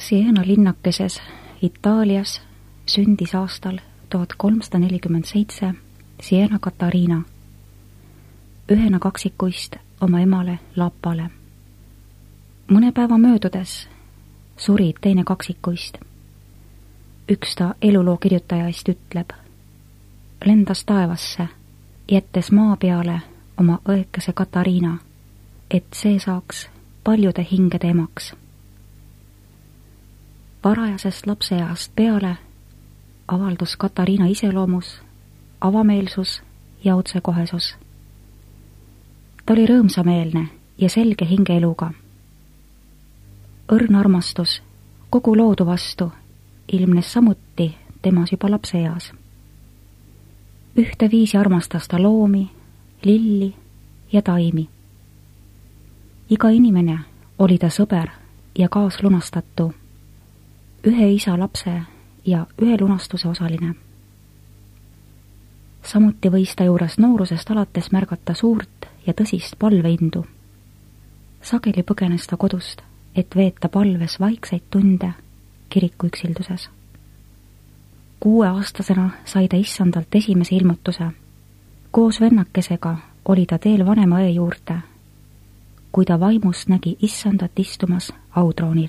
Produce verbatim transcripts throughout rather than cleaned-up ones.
Siena linnakeses Itaalias sündis aastal tuhat kolmsada nelikümmend seitse Siena Katariina, ühena kaksikuist oma emale Lapale. Mõne päeva möödudes suri teine kaksikuist. Üks ta eluloo kirjutaja eest ütleb, lendas taevasse, jättes maa peale oma õekese Katariina, et see saaks paljude hingede emaks. Varajasest lapseeast peale avaldus Katariina iseloomus avameelsus ja otsekohesus. Ta oli rõõmsameelne ja selge hingeeluga. Õrn armastus kogu loodu vastu ilmnes samuti temas juba lapseeas. Ühteviisi armastas ta loomi, lilli ja taimi. Iga inimene oli ta sõber ja kaaslunastatu, ühe isa lapse ja ühe lunastuse osaline. Samuti võis ta juures noorusest alates märgata suurt ja tõsist palveindu. Sageli põgenes ta kodust, et veeta palves vaikseid tunde kiriku üksilduses. Kuueaastasena sai ta issandalt esimese ilmutuse. Koos vennakesega oli ta teel vanema õe juurde, kui ta vaimus nägi issandat istumas autroonil.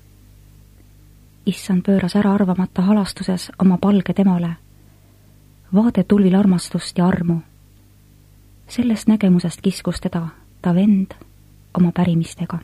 Issand pööras ära arvamata halastuses oma palge temale, vaade tulvil armastust ja armu. Sellest nägemusest kiskus teda ta vend oma pärimistega.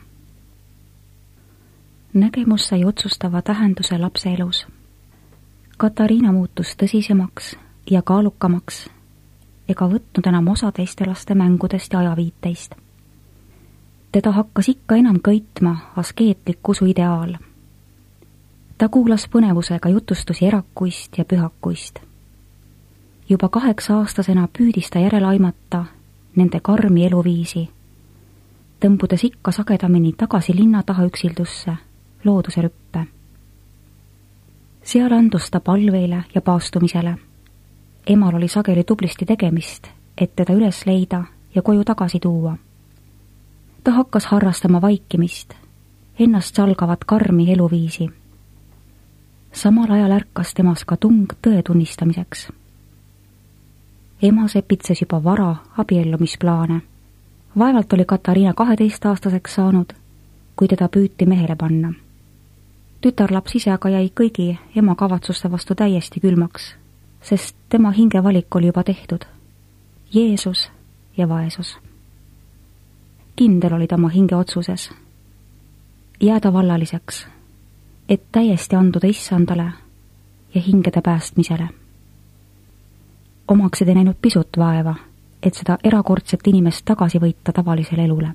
Nägemus sai otsustava tähenduse lapse elus. Katariina muutus tõsisemaks ja kaalukamaks ega võtnud enam osa teiste laste mängudest ja ajaviiteist. Teda hakkas ikka enam köitma askeetlik usu ideaal. Ta kuulas põnevusega jutustusi erakuist ja pühakuist. Juba kaheksa aastasena püüdis ta järele aimata nende karmi eluviisi, tõmbudes ikka sagedamini tagasi linna taha üksildusse, looduse rüppe. Seal andus ta palveile ja paastumisele. Emal oli sageli tublisti tegemist, et teda üles leida ja koju tagasi tuua. Ta hakkas harrastama vaikimist, ennast salgavat karmi eluviisi. Samal ajal ärkas temas ka tung tõe tunnistamiseks. Ema sepitses juba vara abiellumisplaane. Vaevalt oli Katariina kaheteistaastaseks saanud, kui teda püüti mehele panna. Tütarlaps ise aga jäi kõigi ema kavatsuste vastu täiesti külmaks, sest tema hingevalik oli juba tehtud. Jeesus ja vaesus. Kindel oli ta oma hinge otsuses. Jääda vallaliseks, et täiesti anduda issandale ja hingede päästmisele. Omaksid ei näinud pisut vaeva, et seda erakordset inimest tagasi võita tavalisele elule.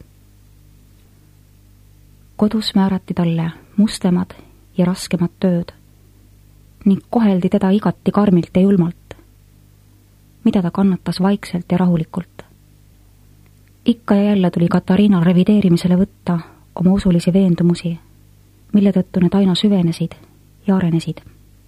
Kodus määrati talle mustemad ja raskemad tööd ning koheldi teda igati karmilt ja julmalt, mida ta kannatas vaikselt ja rahulikult. Ikka ja jälle tuli Katariinal revideerimisele võtta oma usulisi veendumusi, mille tõttu need aina süvenesid ja arenesid.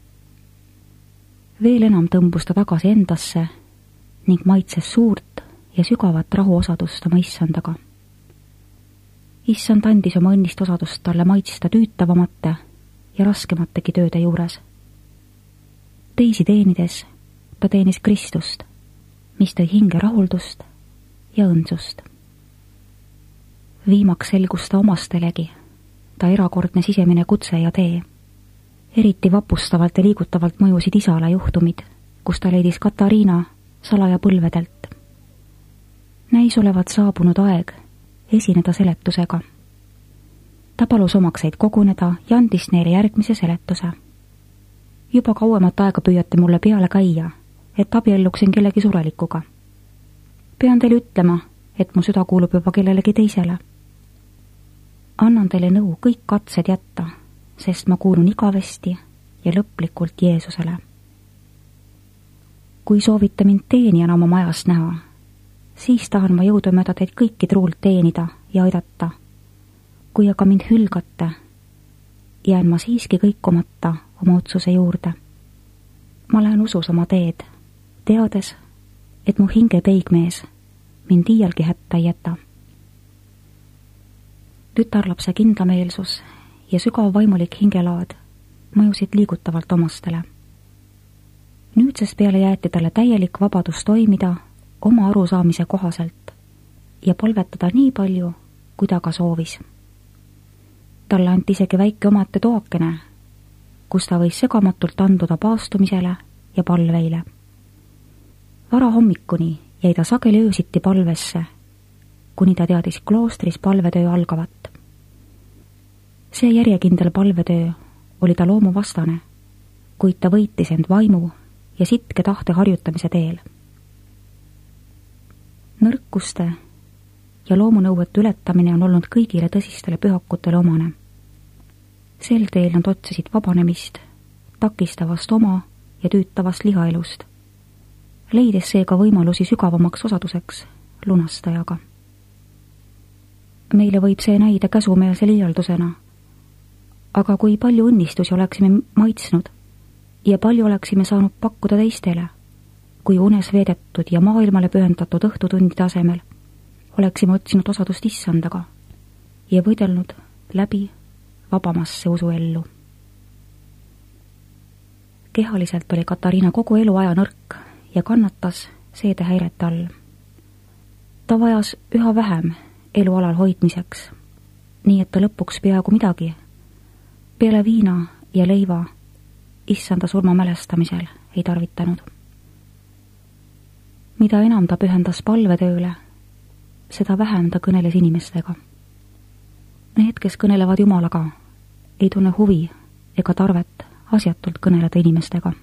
Veel enam tõmbus ta tagasi endasse ning maitses suurt ja sügavat rahuosadust oma issandaga. Issand andis oma õnnist osadust talle maitsta tüütavamate ja raskemategi tööde juures. Teisi teenides ta teenis Kristust, mis tõi hinge rahuldust ja õndsust. Viimaks selgus ta omastelegi, ta erakordne sisemine kutse ja tee. Eriti vapustavalt ja liigutavalt mõjusid isale juhtumid, kus ta leidis Katariina salaja põlvedelt. Näis olevat saabunud aeg esineda seletusega. Ta palus omakseid koguneda ja andis neile järgmise seletuse. Juba kauemat aega püüate mulle peale käia, et abielluksin kellegi surelikuga. Pean teile ütlema, et mu süda kuulub juba kellelegi teisele. Annan teile nõu kõik katsed jätta, sest ma kuulun igavesti ja lõplikult Jeesusele. Kui soovite mind teenijana oma majas näha, siis tahan ma jõudumööda teid kõiki truult teenida ja aidata. Kui aga mind hülgate, jään ma siiski kõikumata oma otsuse juurde. Ma lähen usus oma teed, teades, et mu hinge peigmees mind iialgi hätta ei jäta. Tütarlapse kindlameelsus ja sügav vaimulik hingelaad mõjusid liigutavalt omastele. Nüüdsest peale jäeti talle täielik vabadus toimida oma arusaamise kohaselt ja palvetada nii palju, kui ta ka soovis. Talle anti isegi väike omate toakene, kus ta võis segamatult anduda paastumisele ja palveile. Vara hommikuni jäi ta sageli öösiti palvesse, kuni ta teadis kloostris palvetöö algavat. See järjekindel palvetöö oli ta loomu vastane, kuid ta võitis end vaimu ja sitke tahte harjutamise teel. Nõrkuste ja loomunõuete ületamine on olnud kõigile tõsistele pühakutele omane. Sel teel nad otsisid vabanemist takistavast oma ja tüütavast lihaelust, leides seega võimalusi sügavamaks osaduseks lunastajaga. Meile võib see näida käsumeelse liialdusena, aga kui palju õnnistusi oleksime maitsnud ja palju oleksime saanud pakkuda teistele, kui unes veedetud ja maailmale pühendatud õhtutundide asemel oleksime otsinud osadust issandaga ja võidelnud läbi vabamasse usuellu. Kehaliselt oli Katariina kogu eluaja nõrk ja kannatas seedehäirete all. Ta vajas üha vähem elualal hoidmiseks, nii et ta lõpuks peaaegu midagi peale viina ja leiva issanda surma mälestamisel ei tarvitanud. Mida enam ta pühendas palvetööle, seda vähem ta kõneles inimestega. Need, kes kõnelevad Jumalaga, ei tunne huvi ega tarvet asjatult kõneleda inimestega.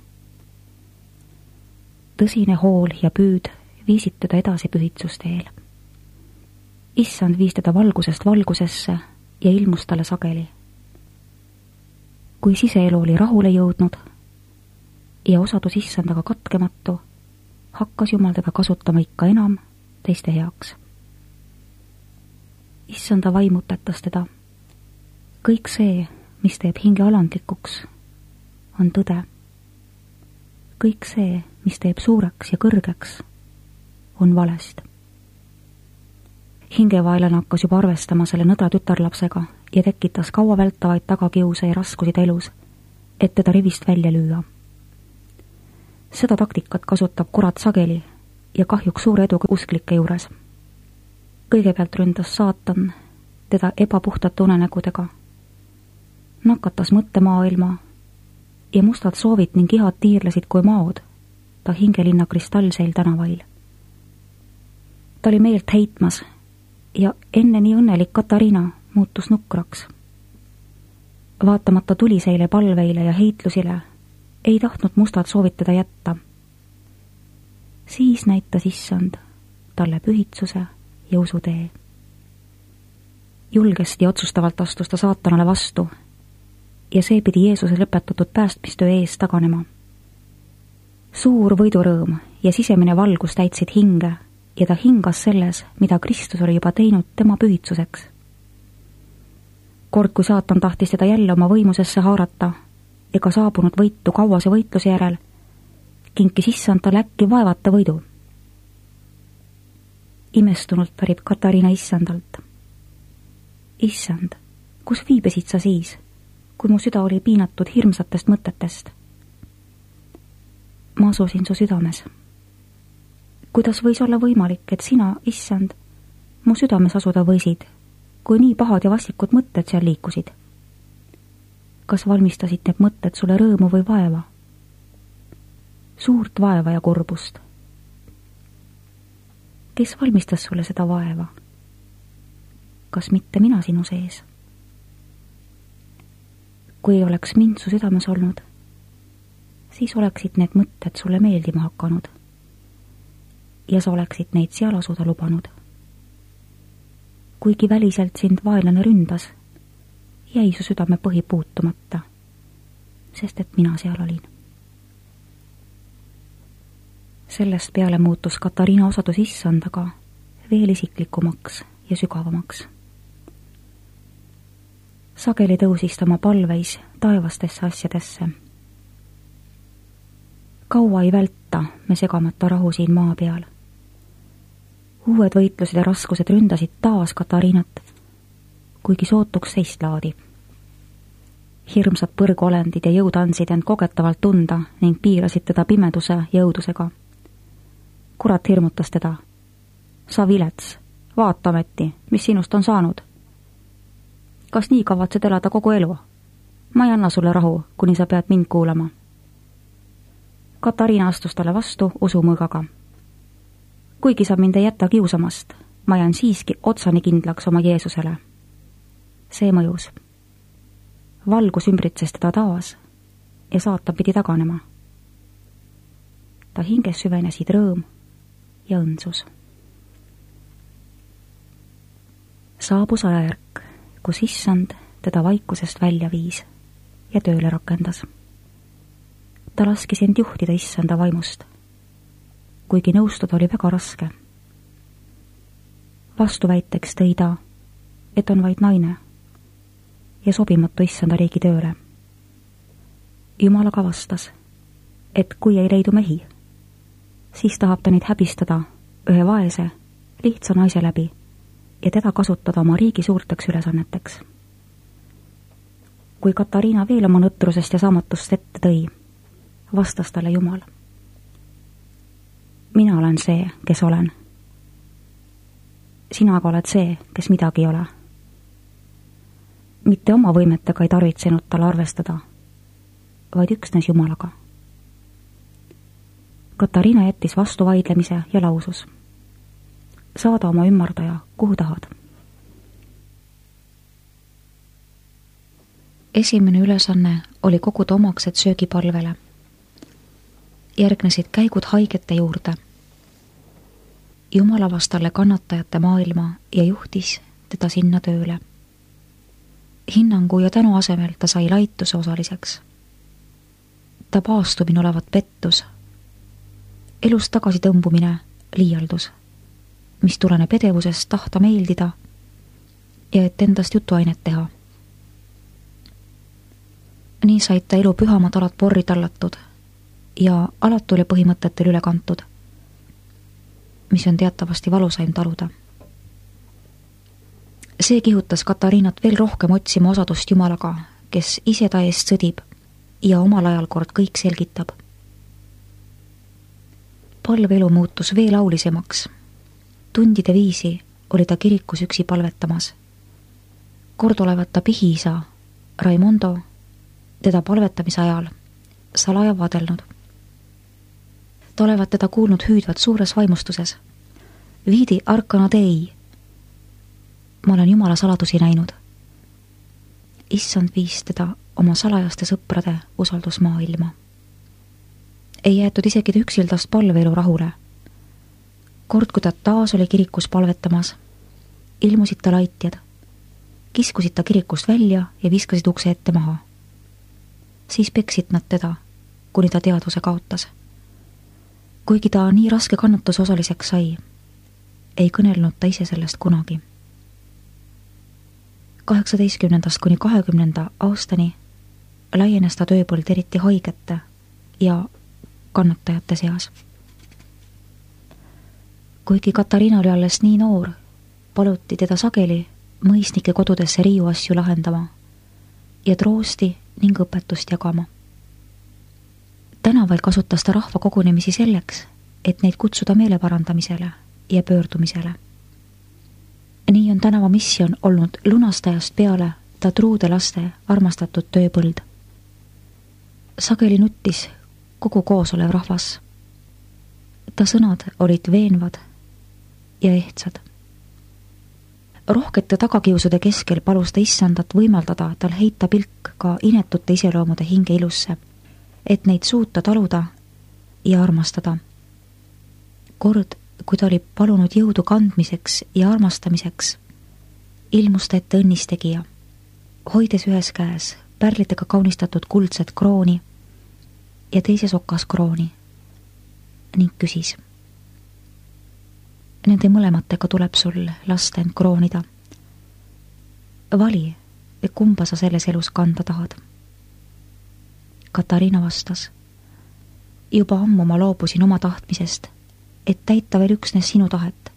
Tõsine hool ja püüd viisid teda edasi pühitsusteel. Issand viis teda valgusest valgusesse ja ilmus talle sageli. Kui siseelu oli rahule jõudnud ja osadus issandaga katkematu, hakkas Jumal teda kasutama ikka enam teiste heaks. Issanda vaimutetas teda. Kõik see, mis teeb hinge alandlikuks, on tõde. Kõik see, mis teeb suureks ja kõrgeks, on valest. Hingevaelane hakkas juba arvestama selle nõdra tütarlapsega ja tekitas kaua vältavaid tagakiuse ja raskusid elus, et teda rivist välja lüüa. Seda taktikat kasutab kurat sageli ja kahjuks suure eduga usklike juures. Kõigepealt ründas saatan teda ebapuhtate unenägudega, nakatas mõttemaailma ja mustad soovid ning ihad tiirlesid kui maod ta hingelinna kristallseil tänavail. Ta oli meelt heitmas ja enne nii õnnelik Katariina muutus nukraks. Vaatamata tuliseile palveile ja heitlusile ei tahtnud mustad soovid teda jätta. Siis näitas issand talle pühitsuse ja usutee. Julgesti ja otsustavalt astus ta saatanale vastu ja see pidi Jeesuse lõpetatud päästmistöö ees taganema. Suur võidurõõm ja sisemine valgus täitsid hinge ja ta hingas selles, mida Kristus oli juba teinud tema pühitsuseks. Kord, kui saatan tahtis teda jälle oma võimusesse haarata ega saabunud võitu kauase võitluse järel, kinkis issand talle äkki vaevata võidu. Imestunult pärib Katariina issandalt. Issand, kus viibesid sa siis, kui mu süda oli piinatud hirmsatest mõtetest? Ma asusin su südames. Kuidas võis olla võimalik, et sina, issand, mu südames asuda võisid, kui nii pahad ja vastikud mõtted seal liikusid? Kas valmistasid need mõtted sulle rõõmu või vaeva? Suurt vaeva ja kurbust. Kes valmistas sulle seda vaeva? Kas mitte mina sinu sees? Kui ei oleks mind su südames olnud, siis oleksid need mõtted sulle meeldima hakanud ja sa oleksid neid seal asuda lubanud. Kuigi väliselt sind vaenlane ründas, jäi su südame põhi puutumata, sest et mina seal olin. Sellest peale muutus Katariina osadus issandaga veel isiklikumaks ja sügavamaks. Sageli tõusis ta oma palveis taevastesse asjadesse. Kaua ei välta me segamata rahu siin maa peal. Uued võitlused ja raskused ründasid taas Katariinat, kuigi sootuks seist laadi. hirmsad põrguolendid ja jõud andsid end kogetavalt tunda ning piirasid teda pimeduse ja õudusega. Kurat hirmutas teda. Sa vilets, vaata ometi, mis sinust on saanud. Kas nii kavatsed elada kogu elu? Ma ei anna sulle rahu, kuni sa pead mind kuulama. Katariina astus talle vastu usumõõgaga. Kuigi sa mind ei jäta kiusamast, ma jään siiski otsani kindlaks oma Jeesusele. See mõjus. Valgus ümbritses teda taas ja saatan pidi taganema. Ta hinges süvenesid rõõm ja õndsus. Saabus ajajärk, kus issand teda vaikusest välja viis ja tööle rakendas. Ta laskis end juhtida issanda vaimust, kuigi nõustuda oli väga raske. Vastuväiteks tõi ta, et on vaid naine ja sobimatu issanda riigi tööle. Jumala kavastas, et kui ei leidu mehi, siis tahab ta neid häbistada ühe vaese, lihtsa naise läbi ja teda kasutada oma riigi suurteks ülesanneteks. Kui Katariina veel oma nõtrusest ja saamatust ette tõi, vastas talle Jumal. Mina olen see, kes olen. Sina aga oled see, kes midagi ei ole. Mitte oma võimetega ei tarvitsenud tal arvestada, vaid üksnes Jumalaga. Katariina jättis vastu vaidlemise ja lausus. Saada oma ümmardaja, kuhu tahad. Esimene ülesanne oli koguda omaksed söögipalvele. Järgnesid käigud haigete juurde. Jumal avas talle kannatajate maailma ja juhtis teda sinna tööle. Hinnangu ja tänu asemel ta sai laituse osaliseks. Ta paastumine olevat pettus. Elus tagasi tõmbumine liialdus, mis tuleneb edevusest tahta meeldida ja et endast jutuainet teha. Nii said ta elu pühamad alad porri tallatud ja alatule põhimõtetel üle kantud, mis on teatavasti valusaim taluda. See kihutas Katariinat veel rohkem otsima osadust Jumalaga, kes ise ta eest sõdib ja omal ajal kord kõik selgitab. Palveelu muutus veel aulisemaks. Tundide viisi oli ta kirikus üksi palvetamas. Kord olevat ta pihiisa, Raimondo, teda palvetamise ajal salaja vaadelnud. Ta olevat teda kuulnud hüüdvat suures vaimustuses. Viidi arkana tei. Ma olen Jumala saladusi näinud. Issand viis teda oma salajaste sõprade usaldusmaailma. Ei jäetud isegi üksildast palveelu rahule. Kord, kui ta taas oli kirikus palvetamas, ilmusid ta laitjad, kiskusid ta kirikust välja ja viskasid ukse ette maha. Siis peksid nad teda, kuni ta teadvuse kaotas. Kuigi ta nii raske kannatuse osaliseks sai, ei kõnelnud ta ise sellest kunagi. kaheksateistkümnendast kuni kahekümnenda aastani laienes ta tööpõld eriti haigete ja kannatajate seas. Kuigi Katariina oli alles nii noor, paluti teda sageli mõisnike kodudesse riiu asju lahendama ja troosti ning õpetust jagama. Tänaval kasutas ta rahva kogunemisi selleks, et neid kutsuda meeleparandamisele ja pöördumisele. Nii on tänava missioon olnud lunastajast peale ta truude laste armastatud tööpõld. Sageli nuttis kogu koos olev rahvas. Ta sõnad olid veenvad ja ehtsad. Rohkete tagakiusude keskel palus ta issandat võimaldada tal heita pilk ka inetute iseloomude hinge ilusse, et neid suuta taluda ja armastada. Kord, kui ta oli palunud jõudu kandmiseks ja armastamiseks, ilmus ta ette õnnistegija, hoides ühes käes pärlitega kaunistatud kuldset krooni ja teises okas krooni ning küsis. Nende mõlematega tuleb sul lasta end kroonida. Vali, kumba sa selles elus kanda tahad. Katariina vastas. Juba ammu ma loobusin oma tahtmisest, et täita veel üksnes sinu tahet.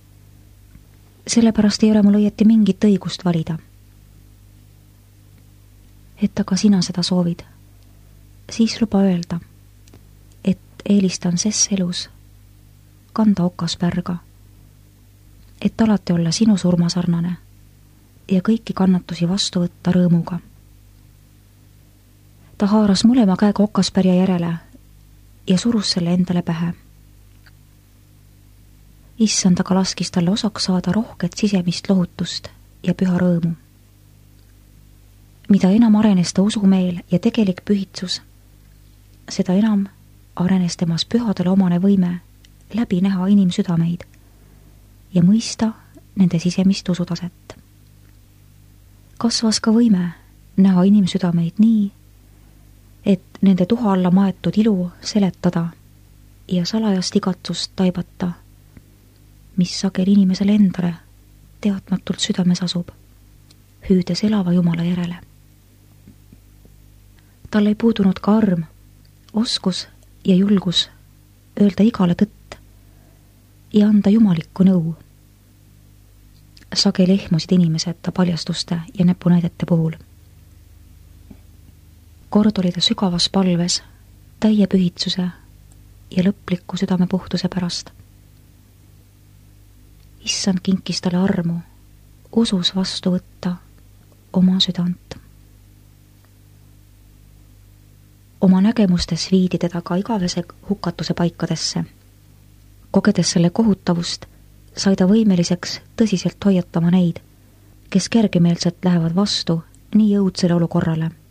Sellepärast ei ole mul õieti mingit õigust valida. et aga sina seda soovid, siis luba öelda, et eelistan ses elus kanda okaspärga, et alati olla sinu surmasarnane ja kõiki kannatusi vastu võtta rõõmuga. Ta haaras mõlema käega okaspärja järele ja surus selle endale pähe. Issand aga laskis talle osaks saada rohket sisemist lohutust ja püha rõõmu. Mida enam arenes ta usumeel ja tegelik pühitsus, seda enam arenes temas pühadele omane võime läbi näha inimsüdameid ja mõista nende sisemist usutaset. Kasvas ka võime näha inimsüdameid nii, et nende tuha alla maetud ilu seletada ja salajast igatsust taibata, mis sagel inimesele endale teadmatult südames asub, hüüdes elava Jumala järele. Tal ei puudunud ka arm, oskus ja julgus öelda igale tõtt ja anda jumalikku nõu. Sageli ehmusid inimesed ta paljastuste ja näpunäidete puhul. Kord oli ta sügavas palves, täie pühitsuse ja lõpliku südame puhtuse pärast. Issand kinkis talle armu, usus vastu võtta oma südant. Oma nägemustes viidi teda ka igavese hukatuse paikadesse. Kogedes selle kohutavust, sai ta võimeliseks tõsiselt hoiatama neid, kes kergemeelselt lähevad vastu nii õudsele olukorrale